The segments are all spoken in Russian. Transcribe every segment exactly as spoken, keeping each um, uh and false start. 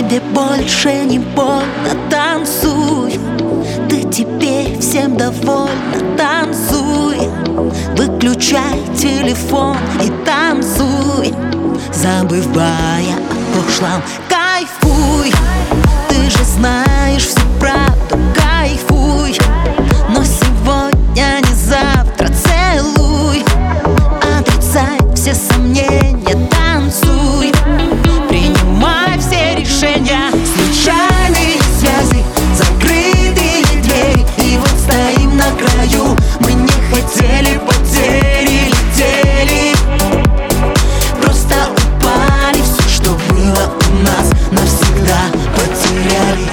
тебе больше не больно, танцуй. Ты теперь всем довольна, танцуй. Выключай телефон и танцуй, забывая о прошлом, кайфуй. Ты же знаешь всю правду, кайфуй. Но сегодня не завтра, целуй. Отрицай все сомнения, танцуй. Принимай все решения. Случайные связи, закрытые двери. И вот стоим на краю. Мы не хотели потери, летели. Просто упали, все, что было у нас, навсегда потеряли.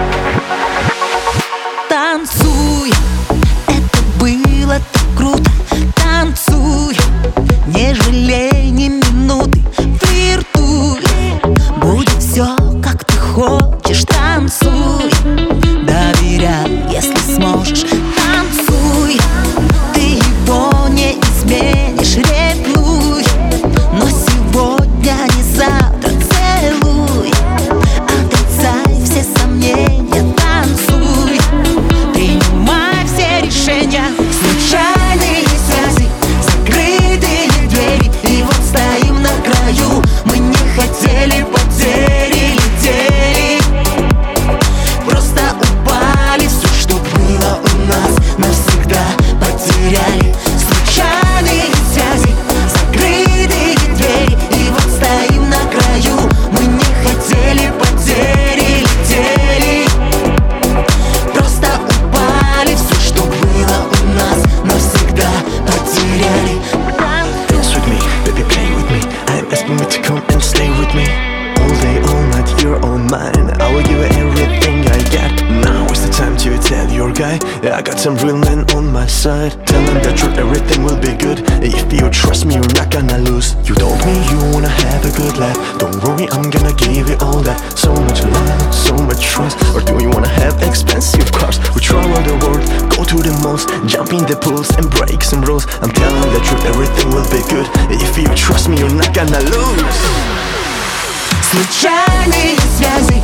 Танцуй, это было так круто. Танцуй, не жалей ни минуты, флиртуй. Будет все, как ты хочешь, танцуй. Доверяй, если сможешь, танцуй. Ты его не изменишь, ревнуй. Но сегодня, не завтра, целуй. Отрицай все сомнения, танцуй. Принимай все решения. Случайные связи, закрытые двери. И вот стоим на краю. Мы не хотели потери, летели. Просто упали, все, что было у нас, навсегда потеряли. Случайные связи, закрытые двери. И вот стоим на краю. Мы не хотели потери, летели. Просто упали, все, что было у нас, навсегда потеряли. Dance with me, baby, play with me. I'm asking you to come and stay with me. All day, all night, you're all mine. I will give you everything I got. Now is the time to tell your guy, yeah, I got some real men on my side. Tell him the truth, everything will be good. If you trust me, you're not gonna lose. You told me you wanna have a good life. Don't worry, I'm gonna give you all that. So much love, so much trust. Or do you wanna have expensive cars? We travel the world, go to the malls, jump in the pools and break some rules. I'm telling the truth, everything will be good. If you trust me, you're not gonna lose. Случайные связи,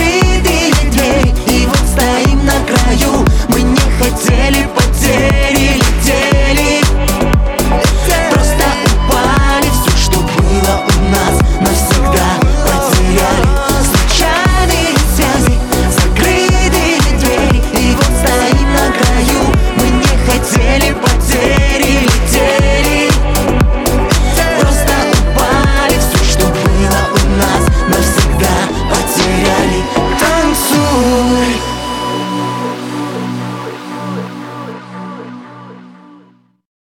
закрытые двери. И вот стоим на краю. Мы не хотели потери,